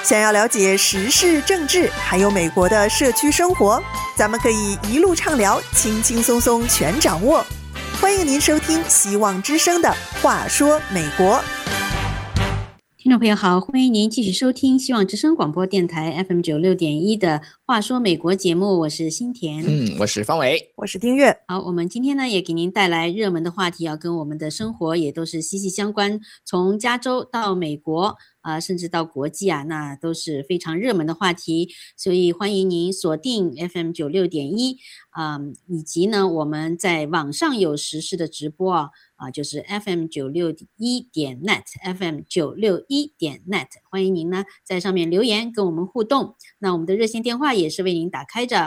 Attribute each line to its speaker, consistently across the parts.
Speaker 1: 想要了解时事政治，还有美国的社区生活，咱们可以一路畅聊，轻轻松松全掌握。欢迎您收听希望之声的话说美国。
Speaker 2: 听众朋友好，欢迎您继续收听希望之声广播电台 FM96.1 的话说美国节目，我是新田。
Speaker 3: 我是方伟，
Speaker 1: 我是丁月。
Speaker 2: 好，我们今天呢也给您带来热门的话题，跟我们的生活也都是息息相关，从加州到美国甚至到国际那都是非常热门的话题，所以欢迎您锁定 FM96.1以及呢我们在网上有实时的直播就是 FM961.net FM961.net， 欢迎您呢在上面留言跟我们互动。那我们的热线电话也是为您打开着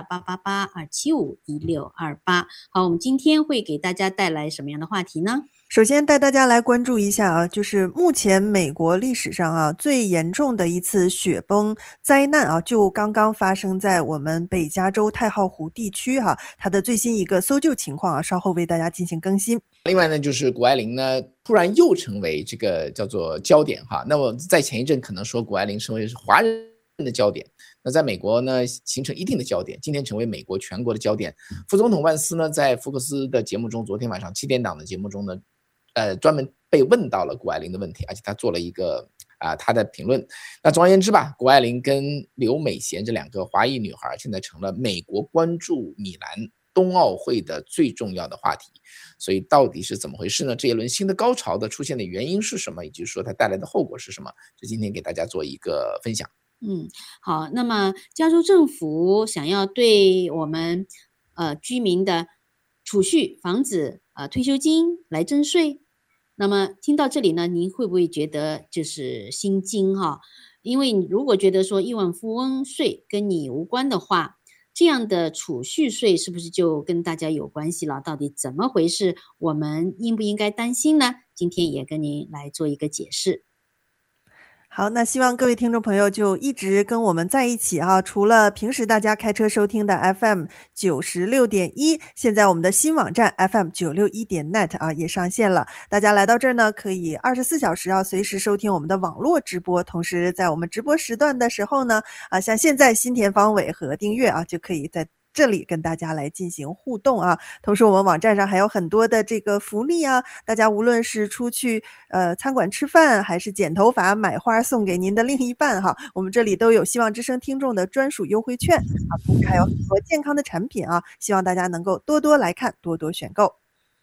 Speaker 2: 888-275-1628。好，我们今天会给大家带来什么样的话题呢？
Speaker 1: 首先带大家来关注一下就是目前美国历史上最严重的一次雪崩灾难就刚刚发生在我们北加州太浩湖地区它的最新一个搜救情况稍后为大家进行更新。
Speaker 3: 另外呢，就是谷爱凌呢突然又成为这个叫做焦点那么在前一阵可能说谷爱凌成为华人的焦点，那在美国呢形成一定的焦点，今天成为美国全国的焦点。副总统万斯呢在福克斯的节目中，昨天晚上7点档的节目中呢专门被问到了谷爱凌的问题，而且他做了一个他的评论。那总而言之吧，谷爱凌跟刘美贤这两个华裔女孩现在成了美国关注米兰冬奥会的最重要的话题。所以到底是怎么回事呢？这一轮新的高潮的出现的原因是什么，以及说它带来的后果是什么？这今天给大家做一个分享。
Speaker 2: 好，那么加州政府想要对我们居民的储蓄、房子、退休金来征税。那么听到这里呢，您会不会觉得就是心惊因为你如果觉得说亿万富翁税跟你无关的话，这样的储蓄税是不是就跟大家有关系了？到底怎么回事？我们应不应该担心呢？今天也跟您来做一个解释。
Speaker 1: 好，那希望各位听众朋友就一直跟我们在一起除了平时大家开车收听的 FM96.1， 现在我们的新网站 FM961.net 也上线了。大家来到这儿呢，可以24小时随时收听我们的网络直播。同时在我们直播时段的时候呢，像现在新田方伟和丁月就可以在这里跟大家来进行互动同时我们网站上还有很多的这个福利大家无论是出去餐馆吃饭，还是剪头发买花送给您的另一半我们这里都有希望之声听众的专属优惠券同时还有很多健康的产品希望大家能够多多来看，多多选购。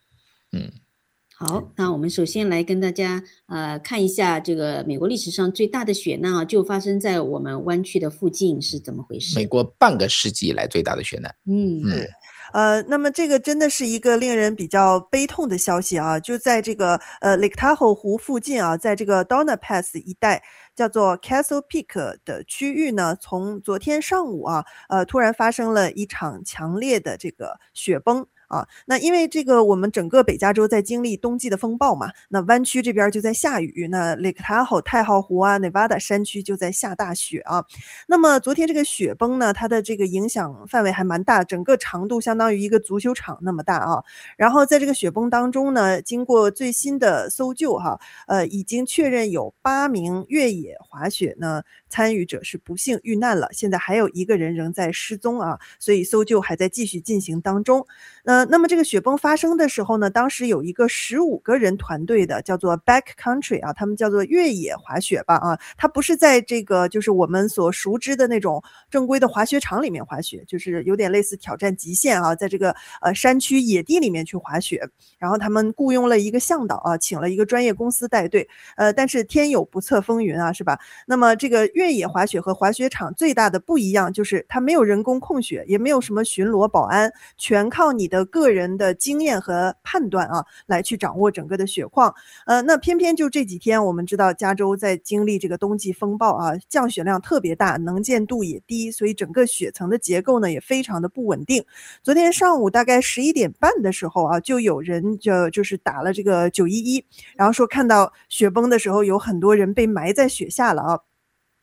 Speaker 2: 好，那我们首先来跟大家看一下这个美国历史上最大的雪难就发生在我们湾区的附近，是怎么回事？
Speaker 3: 美国半个世纪以来最大的雪难。
Speaker 1: 那么这个真的是一个令人比较悲痛的消息就在这个Lake Tahoe 湖附近在这个 Donna Pass 一带叫做 Castle Peak 的区域呢，从昨天上午突然发生了一场强烈的这个雪崩那因为这个我们整个北加州在经历冬季的风暴嘛，那湾区这边就在下雨，那 Lake Tahoe 太浩湖Nevada 山区就在下大雪那么昨天这个雪崩呢，它的这个影响范围还蛮大，整个长度相当于一个足球场那么大然后在这个雪崩当中呢，经过最新的搜救已经确认有8名越野滑雪呢参与者是不幸遇难了，现在还有1个人仍在失踪所以搜救还在继续进行当中。那么这个雪崩发生的时候呢，当时有一个15个人团队的叫做 backcountry 他们叫做越野滑雪吧它不是在这个就是我们所熟知的那种正规的滑雪场里面滑雪，就是有点类似挑战极限在这个山区野地里面去滑雪。然后他们雇佣了一个向导请了一个专业公司带队但是天有不测风云是吧？那么这个越野滑雪和滑雪场最大的不一样就是它没有人工控雪，也没有什么巡逻保安，全靠你的个人的经验和判断来去掌握整个的雪况。那偏偏就这几天我们知道加州在经历这个冬季风暴降雪量特别大，能见度也低，所以整个雪层的结构呢也非常的不稳定。昨天上午大概11点半的时候就有人就是打了这个911，然后说看到雪崩的时候有很多人被埋在雪下了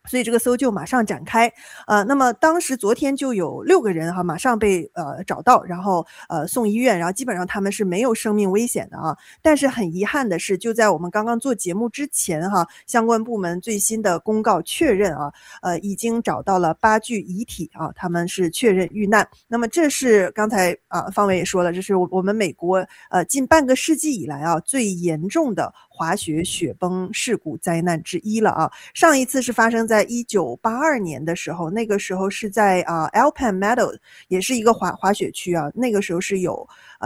Speaker 1: 所以这个搜救马上展开，那么当时昨天就有6个人哈，马上被找到，然后送医院，然后基本上他们是没有生命危险的啊。但是很遗憾的是，就在我们刚刚做节目之前哈，相关部门最新的公告确认啊，已经找到了8具遗体啊，他们是确认遇难。那么这是刚才方伟也说了，这是我们美国近半个世纪以来啊最严重的滑雪雪崩事故灾难之一了啊。上一次是发生在1982年的时候，那个时候是在Alpine Meadow， 也是一个滑雪区啊，那个时候是有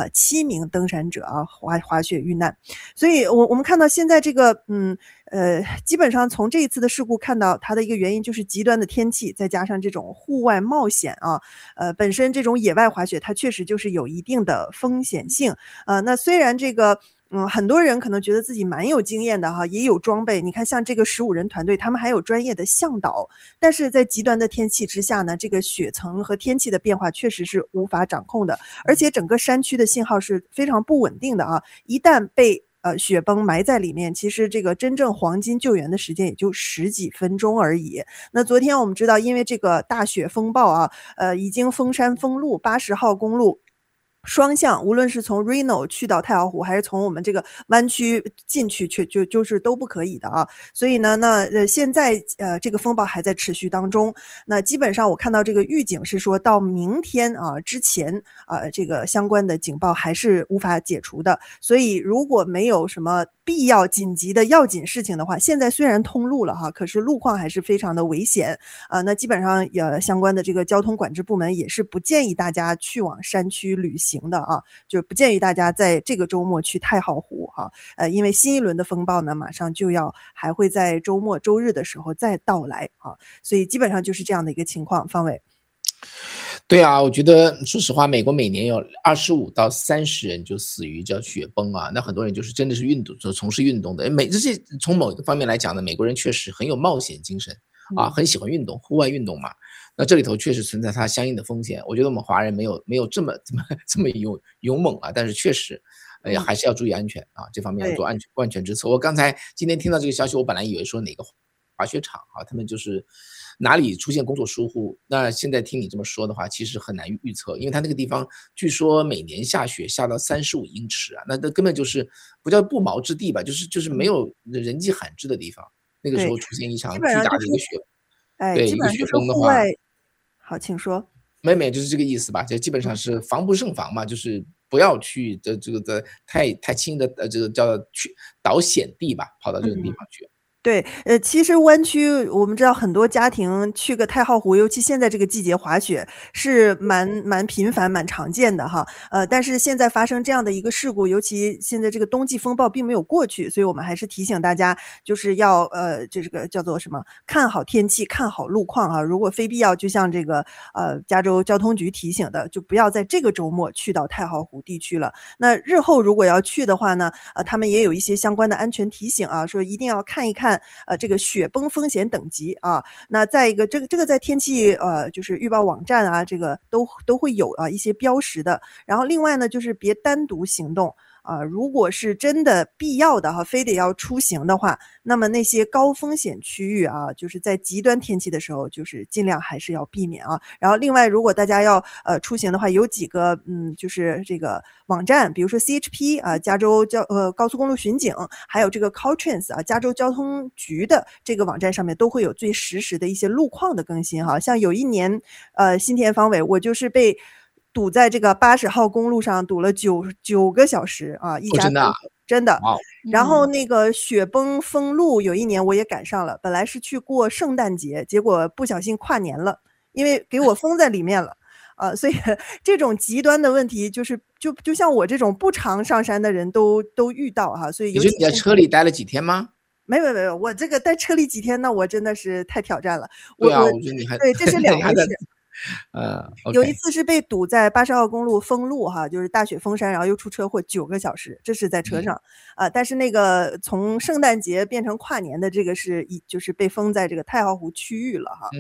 Speaker 1: 7名登山者啊滑雪遇难。所以我们看到现在这个基本上从这一次的事故看到它的一个原因就是极端的天气，再加上这种户外冒险啊，本身这种野外滑雪它确实就是有一定的风险性。那虽然这个很多人可能觉得自己蛮有经验的哈，也有装备，你看像这个15人团队他们还有专业的向导，但是在极端的天气之下呢，这个雪层和天气的变化确实是无法掌控的，而且整个山区的信号是非常不稳定的啊，一旦被雪崩埋在里面，其实这个真正黄金救援的时间也就10几分钟而已。那昨天我们知道，因为这个大雪风暴啊，已经封山封路，80号公路双向，无论是从 Reno 去到太浩湖，还是从我们这个湾区进去，就是都不可以的啊。所以呢，现在这个风暴还在持续当中。那基本上我看到这个预警是说到明天啊之前这个相关的警报还是无法解除的。所以如果没有什么必要紧急的要紧事情的话，现在虽然通路了哈，可是路况还是非常的危险那基本上相关的这个交通管制部门也是不建议大家去往山区旅行的啊，就不建议大家在这个周末去太浩湖哈，因为新一轮的风暴呢马上就还会在周末周日的时候再到来啊，所以基本上就是这样的一个情况。方伟。
Speaker 3: 对啊，我觉得说实话，美国每年有25到30人就死于叫雪崩啊，那很多人就是真的是从事运动的，这些从某一个方面来讲呢，美国人确实很有冒险精神啊，很喜欢运动，户外运动嘛。那这里头确实存在它相应的风险，我觉得我们华人没有这么勇猛啊，但是确实，还是要注意安全啊，这方面要做万全之策。我刚才今天听到这个消息，我本来以为说哪个滑雪场啊，他们就是哪里出现工作疏忽，那现在听你这么说的话，其实很难预测，因为它那个地方据说每年下雪下到35英尺啊，那根本就是不叫不毛之地吧，就是没有人迹罕至的地方，那个时候出现一场巨大的一个雪，对，一个雪崩的话。
Speaker 1: 好，请说。
Speaker 3: 没就是这个意思吧，就基本上是防不胜防嘛，就是不要去这个太轻的这个叫去倒险地吧，跑到这种地方去。
Speaker 1: 对，其实湾区我们知道很多家庭去个太浩湖，尤其现在这个季节滑雪是蛮频繁、蛮常见的哈。但是现在发生这样的一个事故，尤其现在这个冬季风暴并没有过去，所以我们还是提醒大家，就是要这个叫做什么，看好天气，看好路况啊。如果非必要，就像这个加州交通局提醒的，就不要在这个周末去到太浩湖地区了。那日后如果要去的话呢，他们也有一些相关的安全提醒啊，说一定要看一看这个雪崩风险等级啊。那再一个这个在天气就是预报网站啊，这个都会有一些标识的。然后另外呢，就是别单独行动。如果是真的必要的非得要出行的话，那么那些高风险区域啊，就是在极端天气的时候，就是尽量还是要避免啊。然后另外，如果大家要出行的话，有几个就是这个网站，比如说 CHP 啊，加州高速公路巡警，还有这个 Caltrans 啊，加州交通局的这个网站上面都会有最实时的一些路况的更新哈。像有一年新田方伟，我就是被堵在这个80号公路上堵了9个小时啊，一家真的。然后那个雪崩封路，有一年我也赶上了，本来是去过圣诞节，结果不小心跨年了，因为给我封在里面了。所以这种极端的问题就像我这种不常上山的人都遇到哈。所以
Speaker 3: 你在车里待了几天吗？
Speaker 1: 没有，我这个在车里几天，那我真的是太挑战了。
Speaker 3: 对啊，我觉得你还
Speaker 1: 对，这是两回事。有一
Speaker 3: okay
Speaker 1: 次是被堵在80号公路封路哈，就是大雪封山，然后又出车祸9个小时，这是在车上但是那个从圣诞节变成跨年的这个就是被封在这个太浩湖区域了哈。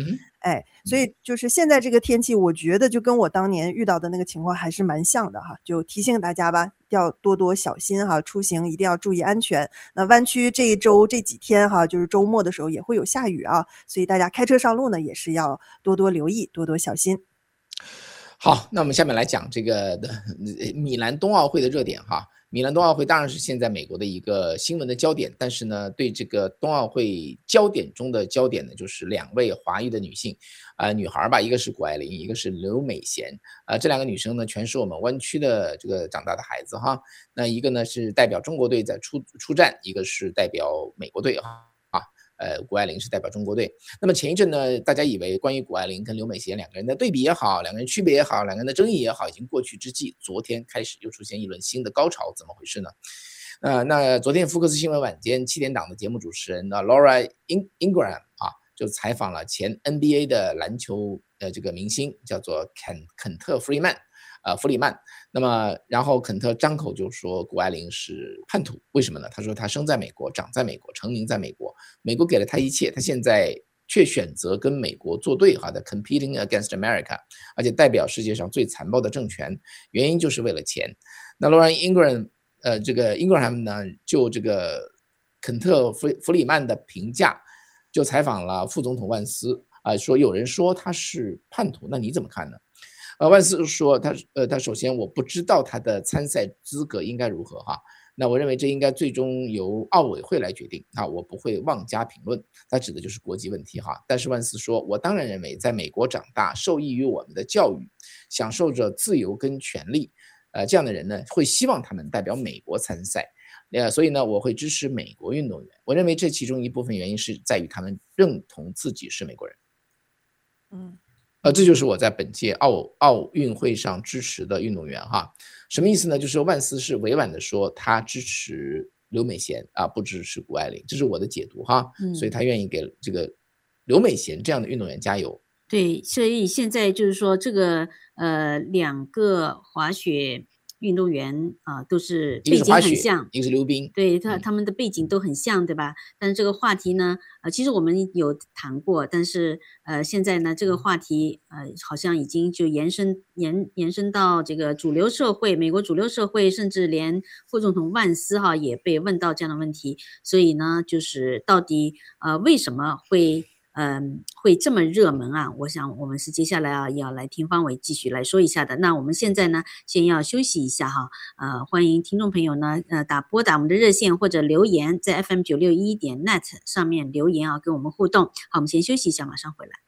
Speaker 1: 所以就是现在这个天气，我觉得就跟我当年遇到的那个情况还是蛮像的哈，就提醒大家吧，要多多小心哈，出行一定要注意安全。那湾区这一周这几天哈，就是周末的时候也会有下雨啊，所以大家开车上路呢也是要多多留意，多多小心。
Speaker 3: 好，那我们下面来讲这个米兰冬奥会的热点哈。米兰冬奥会当然是现在美国的一个新闻的焦点，但是呢，对这个冬奥会焦点中的焦点呢，就是2位华裔的女性，女孩吧，一个是谷爱凌，一个是刘美贤，这2个女生呢，全是我们湾区的这个长大的孩子哈。那一个呢是代表中国队在出战，一个是代表美国队哈。谷爱凌是代表中国队。那么前一阵呢，大家以为关于谷爱凌跟刘美贤2个人的对比也好，2个人区别也好，2个人的争议也好，已经过去之际，昨天开始又出现一轮新的高潮，怎么回事呢？那昨天福克斯新闻晚间7点档的节目主持人Laura Ingraham 就采访了前 NBA 的篮球这个明星，叫做肯特弗里曼。那么然后肯特张口就说谷爱凌是叛徒，为什么呢？他说他生在美国，长在美国，成名在美国，美国给了他一切，他现在却选择跟美国作对的 competing against America， 而且代表世界上最残暴的政权，原因就是为了钱。那 Laura Ingraham 这个 Ingraham 呢，就这个肯特弗里曼的评价，就采访了副总统万斯说有人说他是叛徒，那你怎么看呢？万斯说他首先我不知道他的参赛资格应该如何哈，那我认为这应该最终由奥委会来决定我不会妄加评论，他指的就是国籍问题哈。但是万斯说，我当然认为在美国长大，受益于我们的教育，享受着自由跟权利，这样的人呢会希望他们代表美国参赛，所以呢我会支持美国运动员。我认为这其中一部分原因是在于他们认同自己是美国人。这就是我在本届奥运会上支持的运动员哈。什么意思呢？就是万斯是委婉的说他支持刘美贤不支持谷爱凌，这是我的解读哈。所以他愿意给这个刘美贤这样的运动员加油。
Speaker 2: 对，所以现在就是说这个2个滑雪运动员都是背景很像，
Speaker 3: 一个是溜冰，
Speaker 2: 对，他们的背景都很像，对吧？但是这个话题呢，其实我们有谈过，但是现在呢，这个话题好像已经就延伸到这个主流社会，美国主流社会，甚至连副总统万斯也被问到这样的问题，所以呢，就是到底为什么会这么热门我想我们是接下来要来听方伟继续来说一下的。那我们现在呢，先要休息一下欢迎听众朋友呢拨打我们的热线或者留言，在 FM961.net 上面留言跟我们互动。好，我们先休息一下，马上回来。